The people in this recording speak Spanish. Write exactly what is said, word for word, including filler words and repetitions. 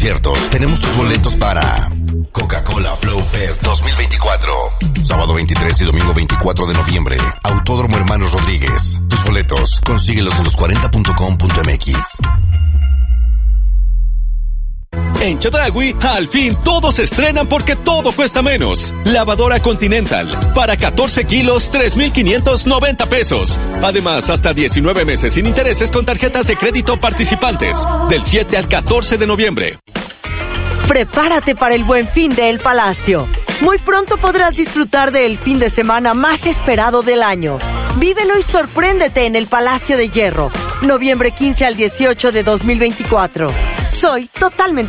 conciertos. Tenemos tus boletos para Coca-Cola Flow Fest dos mil veinticuatro. Sábado veintitrés y domingo veinticuatro de noviembre. Autódromo Hermanos Rodríguez. Tus boletos, consíguelos en los cuarenta punto com punto m x. En Chedraui, al fin todos se estrenan porque todo cuesta menos. Lavadora Continental, para catorce kilos, tres mil quinientos noventa pesos. Además, hasta diecinueve meses sin intereses con tarjetas de crédito participantes. Del siete al catorce de noviembre. Prepárate para el Buen Fin de El Palacio. Muy pronto podrás disfrutar del fin de semana más esperado del año. Vívelo y sorpréndete en el Palacio de Hierro. Noviembre quince al dieciocho de dos mil veinticuatro. Soy totalmente